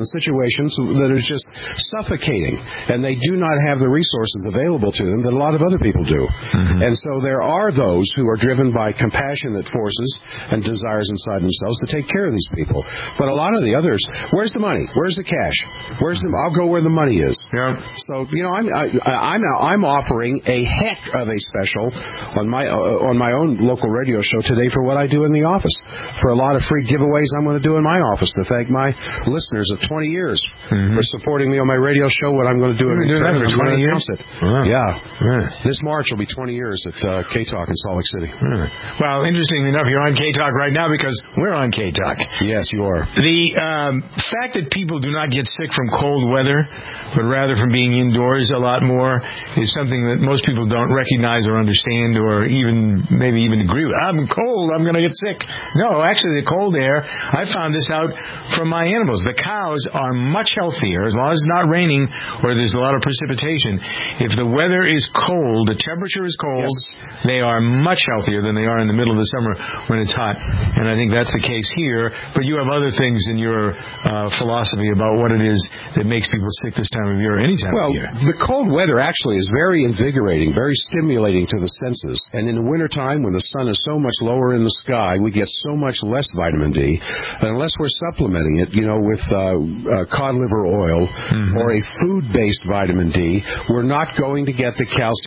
situations that is just suffocating, and they do not have the resources available to them that a lot of other people do. Mm-hmm. And so there are those who are driven by compassionate forces and desires inside themselves to take care of these people. But a lot of the others, where's the money? Where's the cash? Where's the? I'll go where the money is. Yeah. So you know, I'm I, I'm I'm offering a heck of a special on my uh, on my own local radio show today for what I do in the office. For a lot of free giveaways I'm going to do in my office to thank my listeners of twenty years mm-hmm. for supporting me on my radio show. What I'm going to do in return for twenty years. It. Wow. Yeah. Right. This March will be twenty years at uh, K-Talk in Salt Lake City. Right. Well, interestingly enough, you're on K-Talk right now because we're on K-Talk. Yes, you are. The um, fact that people do not get sick from cold weather, but rather from being indoors a lot more, is something that most people don't recognize or understand or even maybe even agree with. I'm cold, I'm going to get sick. No, actually, the cold air, I found this out from my animals. The cows are much healthier as long as it's not raining or there's a lot of precipitation. If the weather is cold, the temperature is cold, yes. they are much healthier than they are in the middle of the summer when it's hot. And I think that's the case here. But you have other things in your uh, philosophy about what it is that makes people sick this time of year or any time well, of year. The cold weather actually is very invigorating, very stimulating to the senses. And in the wintertime, when the sun is so much lower in the sky, we get so much less vitamin D. And unless we're supplementing it, you know, with uh, uh, cod liver oil mm-hmm. or a food-based vitamin D, we're not going to get the calcium.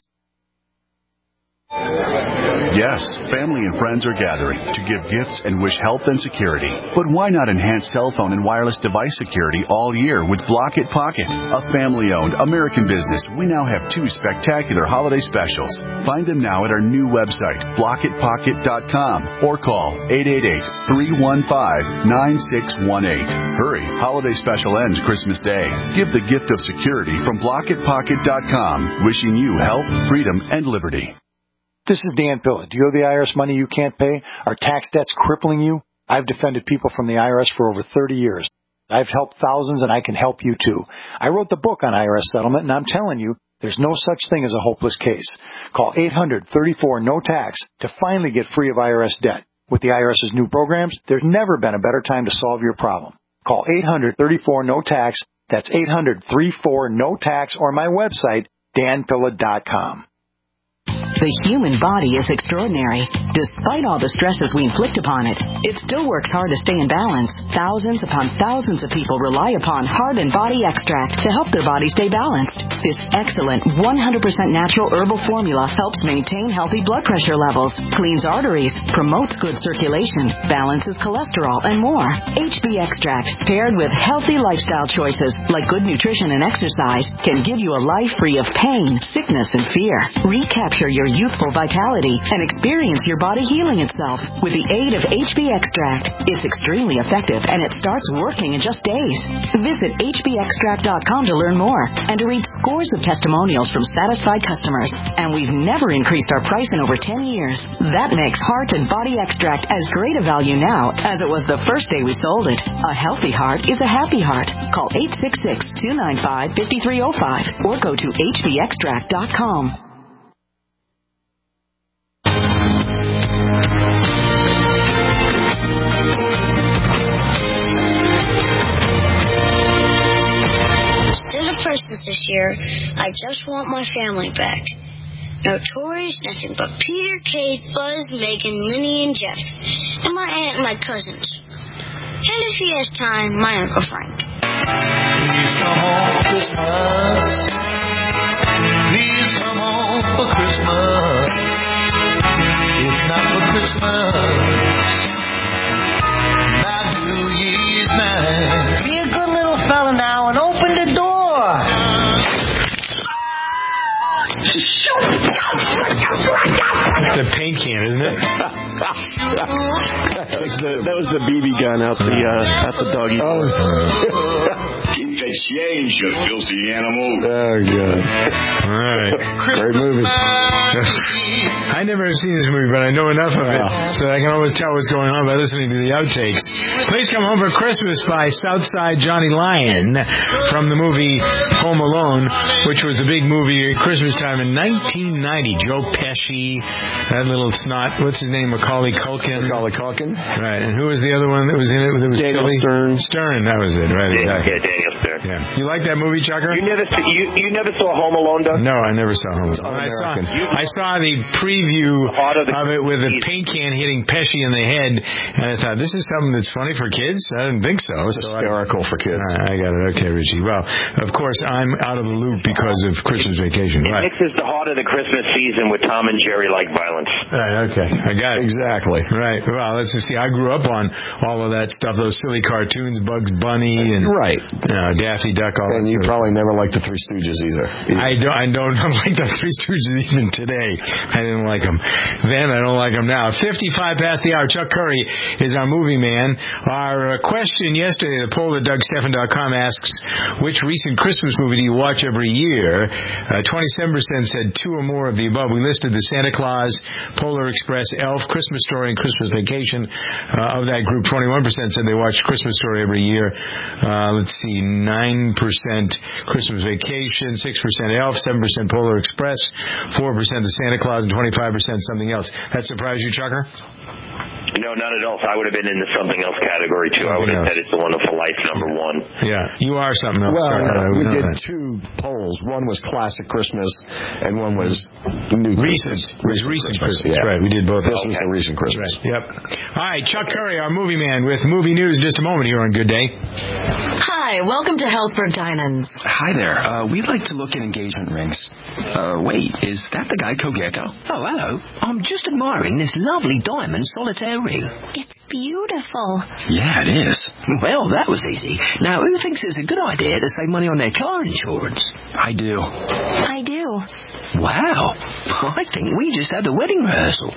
Yes, family and friends are gathering to give gifts and wish health and security. But why not enhance cell phone and wireless device security all year with Block-It Pocket, a family-owned American business? We now have two spectacular holiday specials. Find them now at our new website, block it pocket dot com, or call eight eight eight, three one five, nine six one eight. Hurry, holiday special ends Christmas Day. Give the gift of security from block it pocket dot com. Wishing you health, freedom, and liberty. This is Dan Pilla. Do you owe the I R S money you can't pay? Are tax debts crippling you? I've defended people from the I R S for over thirty years. I've helped thousands, and I can help you, too. I wrote the book on I R S settlement, and I'm telling you, there's no such thing as a hopeless case. Call eight hundred, thirty-four, no tax to finally get free of I R S debt. With the IRS's new programs, there's never been a better time to solve your problem. Call eight hundred, thirty-four, no tax. That's eight hundred, thirty-four, no tax, or my website, dan pilla dot com. The human body is extraordinary. Despite all the stresses we inflict upon it, it still works hard to stay in balance. Thousands upon thousands of people rely upon Heart and Body Extract to help their body stay balanced. This excellent one hundred percent natural herbal formula helps maintain healthy blood pressure levels, cleans arteries, promotes good circulation, balances cholesterol, and more. H B Extract, paired with healthy lifestyle choices like good nutrition and exercise, can give you a life free of pain, sickness, and fear. Recapture your youthful vitality and experience your body healing itself with the aid of H B Extract. It's extremely effective, and it starts working in just days. Visit H B extract dot com to learn more and to read scores of testimonials from satisfied customers. And we've never increased our price in over ten years. That makes Heart and Body Extract as great a value now as it was the first day we sold it. A healthy heart is a happy heart. Call eight six six, two nine five, five three zero five or go to H B extract dot com. Christmas this year, I just want my family back. No toys, nothing but Peter, Kate, Buzz, Megan, Minnie, and Jeff, and my aunt and my cousins. And if he has time, my Uncle Frank. Please come home for Christmas. Please come home for Christmas. If not for Christmas, not New Year's night. Be a good little fella now and open the door. The paint can, isn't it? that, was the, that was the B B gun out the uh, at the doggy. Oh. They exchange, you filthy animal. Oh, God. All right. Great movie. I never have seen this movie, but I know enough of it so that I can always tell what's going on by listening to the outtakes. Please Come Home for Christmas by Southside Johnny Lyon from the movie Home Alone, which was the big movie at Christmas time in nineteen ninety. Joe Pesci, that little snot, what's his name, Macaulay Culkin. Macaulay Culkin. Right, and who was the other one that was in it? That was Daniel silly? Stern. Stern, that was it, right, exactly. Yeah, Daniel Stern. Yeah. You like that movie, Chucker? You never see, you, you never saw Home Alone, Doug? No, I never saw Home Alone. I saw, I saw the preview of, the, of it with a paint can hitting Pesci in the head, and I thought, this is something that's funny for kids? I didn't think so. It's so hysterical I, for kids. I got it. Okay, Richie. Well, of course, I'm out of the loop because of Christmas Vacation. It Right. mixes the heart of the Christmas season with Tom and Jerry like violence. Right, okay. I got it. Exactly. Right. Well, let's just see. I grew up on all of that stuff, those silly cartoons, Bugs Bunny and right. uh, Daffy Duck. All and that you sort probably never liked the Three Stooges either. I don't, I don't like the Three Stooges even today. I didn't like them then. I don't like them now. fifty-five past the hour. Chuck Curry is our movie man. Our uh, question yesterday, the poll at Doug Stephan dot com asks, which recent Christmas movie do you watch every year? Uh, twenty-seven percent said two or more of the above. We listed the Santa Claus, Polar Express, Elf, Christmas Story, and Christmas Vacation. Uh, of that group, twenty-one percent said they watch Christmas Story every year. Uh, let's see, nine percent Christmas Vacation, six percent Elf, seven percent Polar Express, four percent the Santa Claus, and twenty-five percent something else. That surprised you, Chucker? No, not at all. So I would have been in the something else category, too. Something I would have else. said It's a Wonderful Life, number one. Yeah, you are something else. Well, Chucker. we did that. two polls. One was Classic Christmas, and one was New Recent. Christmas. It was Recent Christmas. Yeah. Right, we did both. This okay. was the Recent Christmas. Right. Yep. All right, Chuck Curry, our movie man, with movie news in just a moment here on Good Day. Hi, welcome to Helzberg Diamonds. Hi there. Uh, we'd like to look at engagement rings. Uh, wait, is that the Geico Gecko? Oh, hello. I'm just admiring this lovely diamond solitaire ring. It's beautiful. Yeah, it is. Well, that was easy. Now, who thinks it's a good idea to save money on their car insurance? I do. I do. Wow. I think we just had the wedding rehearsal.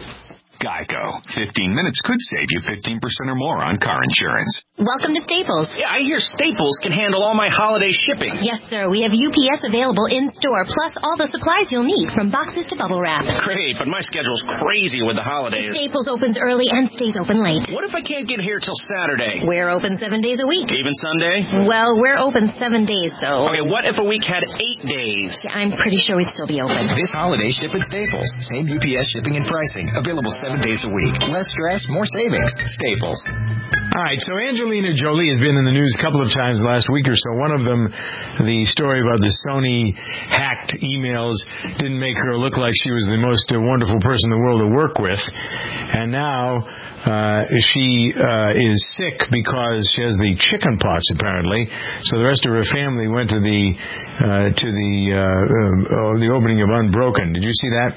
Geico. fifteen minutes could save you fifteen percent or more on car insurance. Welcome to Staples. Yeah, I hear Staples can handle all my holiday shipping. Yes, sir. We have U P S available in-store, plus all the supplies you'll need, from boxes to bubble wrap. Great, but my schedule's crazy with the holidays. Staples opens early and stays open late. What if I can't get here till Saturday? We're open seven days a week. Even Sunday? Well, we're open seven days, though. Okay, what if a week had eight days? Yeah, I'm pretty sure we'd still be open. This holiday, ship at Staples. Same U P S shipping and pricing. Available seven days a week. Less stress, more savings. Staples. All right, so Angelina Jolie has been in the news a couple of times last week or so. One of them, the story about the Sony hacked emails, didn't make her look like she was the most uh, wonderful person in the world to work with. And now uh, she uh, is sick because she has the chicken pox, apparently. So the rest of her family went to the uh, to the uh, uh, the opening of Unbroken. Did you see that?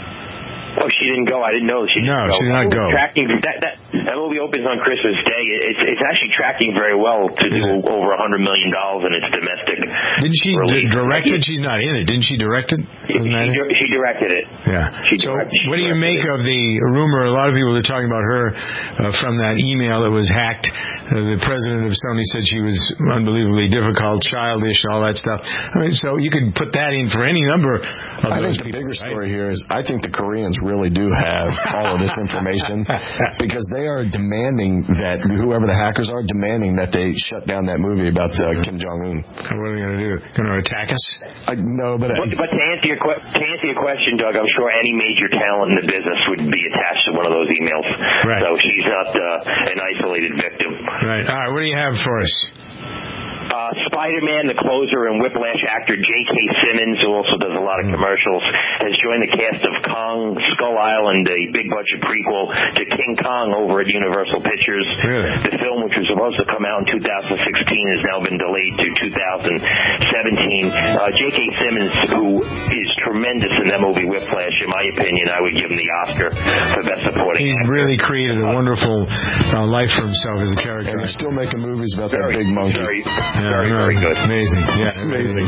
Oh, she didn't go. I didn't know she didn't no, go. she did not go. Tracking, that, that, that movie opens on Christmas Day. It's it's actually tracking very well to do yeah. over a hundred million dollars in its domestic. Didn't she d- direct it? She's not in it. Didn't she direct it? She, di- she directed it. Yeah. She so, direct, she what do you make it. of the rumor? A lot of people are talking about her uh, from that email that was hacked. Uh, the president of Sony said she was unbelievably difficult, childish, and all that stuff. I mean, so you could put that in for any number of I those think the people, bigger right? story here is I think the Koreans really do have all of this information because they are demanding that whoever the hackers are demanding that they shut down that movie about uh, Kim Jong-un. What are they going to do? Going to attack us? I, no, but, but, but to answer your que- to answer your question, Doug, I'm sure any major talent in the business would be attached to one of those emails. Right. So she's not uh, an isolated victim. Right. All right. What do you have for us? Uh, Spider-Man, the closer, and Whiplash actor J K. Simmons, who also does a lot of commercials, has joined the cast of Kong, Skull Island, a big-budget prequel to King Kong over at Universal Pictures. Really? The film, which was supposed to come out in two thousand sixteen, has now been delayed to two thousand seventeen. Uh, J K. Simmons, who is tremendous in that movie Whiplash, in my opinion, I would give him the Oscar for Best Supporting He's actor. really created a wonderful uh, life for himself as a character. And he's still making movies about very, that big monkey. Very, Yeah, very, no, very good. Amazing. Yeah, amazing.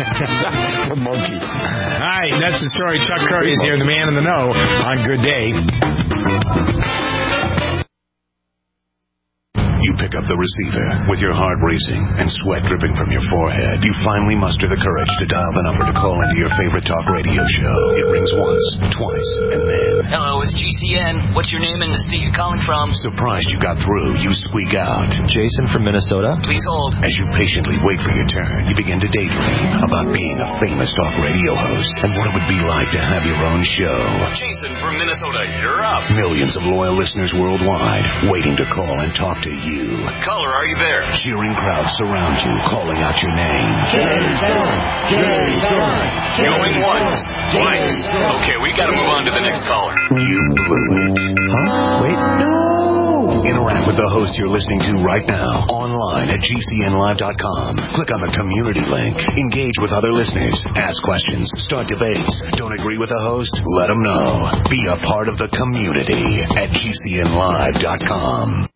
The monkey. All right, that's the story. Chuck Curry is here, the man in the know, on Good Day. You pick up the receiver. With your heart racing and sweat dripping from your forehead, you finally muster the courage to dial the number to call into your favorite talk radio show. It rings once, twice, and then... Hello, it's G C N. What's your name and the state you're calling from? Surprised you got through, you squeak out. Jason from Minnesota. Please hold. As you patiently wait for your turn, you begin to daydream about being a famous talk radio host and what it would be like to have your own show. Jason from Minnesota, you're up. Millions of loyal listeners worldwide waiting to call and talk to you. Caller, are you there? Cheering crowds surround you, calling out your name. Jason! Jason! Going once, twice. Okay, we gotta move on to the next caller. You blew it. Huh? Wait, no! Interact with the host you're listening to right now, online at G C N live dot com. Click on the community link. Engage with other listeners. Ask questions. Start debates. Don't agree with the host? Let them know. Be a part of the community at G C N live dot com.